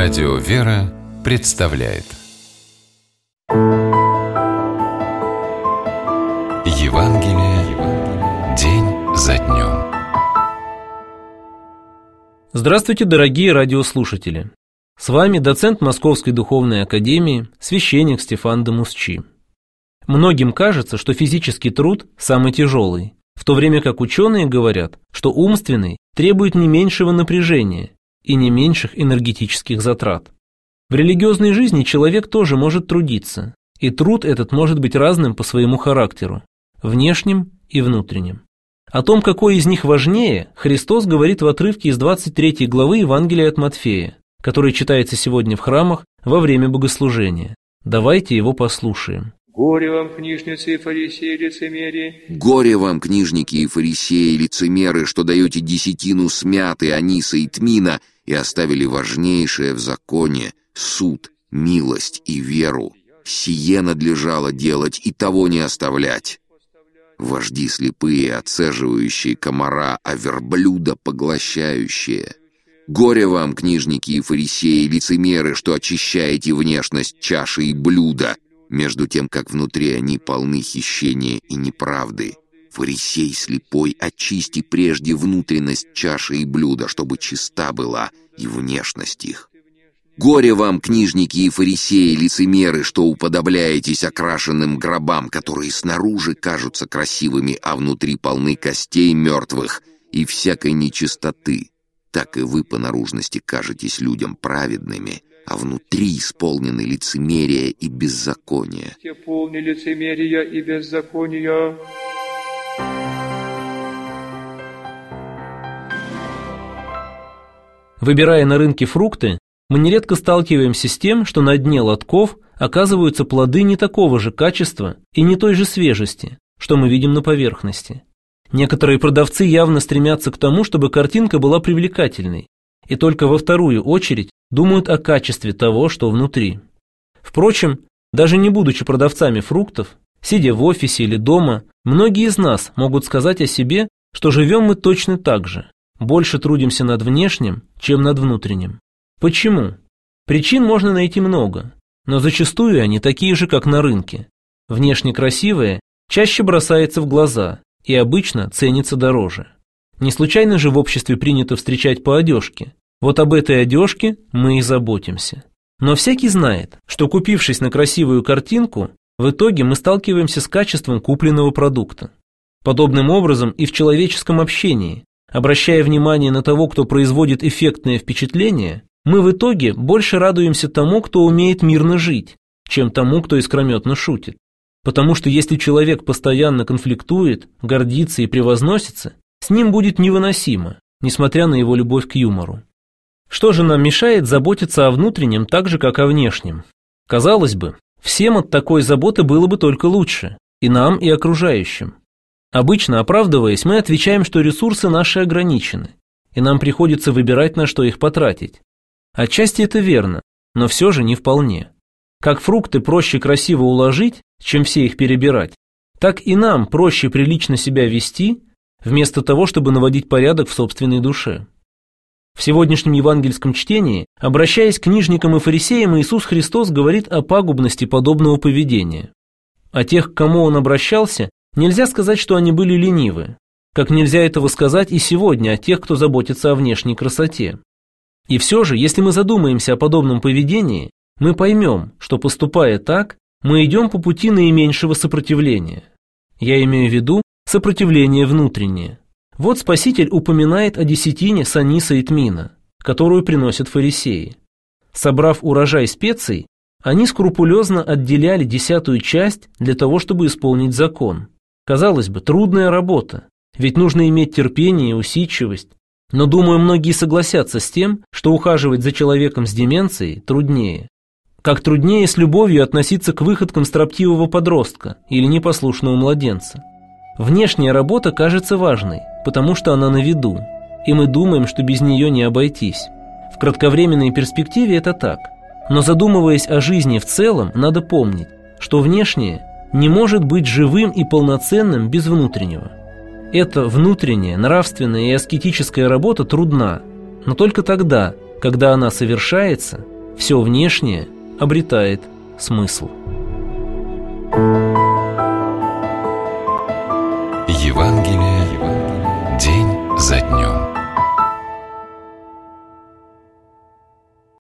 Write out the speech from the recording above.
Радио «Вера» представляет Евангелие день за днем. Здравствуйте, дорогие радиослушатели! С вами доцент Московской духовной академии, священник Стефан Дамусчи. Многим кажется, что физический труд самый тяжелый, в то время как ученые говорят, что умственный требует не меньшего напряжения и не меньших энергетических затрат. В религиозной жизни человек тоже может трудиться, и труд этот может быть разным по своему характеру, внешним и внутренним. О том, какой из них важнее, Христос говорит в отрывке из 23 главы Евангелия от Матфея, который читается сегодня в храмах во время богослужения. Давайте его послушаем. «Горе вам, книжницы и фарисеи, лицемерие! Горе вам, книжники и фарисеи, лицемеры, что даете десятину смяты, аниса и тмина и оставили важнейшее в законе – суд, милость и веру. Сие надлежало делать и того не оставлять. Вожди слепые, отцеживающие комара, а верблюда поглощающие. Горе вам, книжники и фарисеи, лицемеры, что очищаете внешность чаши и блюда, между тем, как внутри они полны хищения и неправды. Фарисей слепой, очисти прежде внутренность чаши и блюда, чтобы чиста была и внешность их. Горе вам, книжники и фарисеи, лицемеры, что уподобляетесь окрашенным гробам, которые снаружи кажутся красивыми, а внутри полны костей мертвых и всякой нечистоты. Так и вы по наружности кажетесь людям праведными, а внутри исполнены лицемерия и беззакония. Те полны лицемерия и беззакония». Выбирая на рынке фрукты, мы нередко сталкиваемся с тем, что на дне лотков оказываются плоды не такого же качества и не той же свежести, что мы видим на поверхности. Некоторые продавцы явно стремятся к тому, чтобы картинка была привлекательной, и только во вторую очередь думают о качестве того, что внутри. Впрочем, даже не будучи продавцами фруктов, сидя в офисе или дома, многие из нас могут сказать о себе, что живем мы точно так же, больше трудимся над внешним, чем над внутренним. Почему? Причин можно найти много, но зачастую они такие же, как на рынке. Внешне красивое чаще бросается в глаза и обычно ценится дороже. Не случайно же в обществе принято встречать по одежке. Вот об этой одежке мы и заботимся. Но всякий знает, что купившись на красивую картинку, в итоге мы сталкиваемся с качеством купленного продукта. Подобным образом и в человеческом общении, обращая внимание на того, кто производит эффектное впечатление, мы в итоге больше радуемся тому, кто умеет мирно жить, чем тому, кто искрометно шутит. Потому что если человек постоянно конфликтует, гордится и превозносится, с ним будет невыносимо, несмотря на его любовь к юмору. Что же нам мешает заботиться о внутреннем так же, как о внешнем? Казалось бы, всем от такой заботы было бы только лучше, и нам, и окружающим. Обычно, оправдываясь, мы отвечаем, что ресурсы наши ограничены, и нам приходится выбирать, на что их потратить. Отчасти это верно, но все же не вполне. Как фрукты проще красиво уложить, чем все их перебирать, так и нам проще прилично себя вести, вместо того, чтобы наводить порядок в собственной душе. В сегодняшнем евангельском чтении, обращаясь к книжникам и фарисеям, Иисус Христос говорит о пагубности подобного поведения. О тех, к кому Он обращался, нельзя сказать, что они были ленивы, как нельзя этого сказать и сегодня о тех, кто заботится о внешней красоте. И все же, если мы задумаемся о подобном поведении, мы поймем, что, поступая так, мы идем по пути наименьшего сопротивления. Я имею в виду сопротивление внутреннее. Вот Спаситель упоминает о десятине с аниса и тмина, которую приносят фарисеи. Собрав урожай специй, они скрупулезно отделяли 10-ю часть для того, чтобы исполнить закон. Казалось бы, трудная работа, ведь нужно иметь терпение и усидчивость. Но, думаю, многие согласятся с тем, что ухаживать за человеком с деменцией труднее. Как труднее с любовью относиться к выходкам строптивого подростка или непослушного младенца. Внешняя работа кажется важной, потому что она на виду, и мы думаем, что без нее не обойтись. В кратковременной перспективе это так. Но задумываясь о жизни в целом, надо помнить, что внешнее не может быть живым и полноценным без внутреннего. Эта внутренняя, нравственная и аскетическая работа трудна, но только тогда, когда она совершается, все внешнее обретает смысл.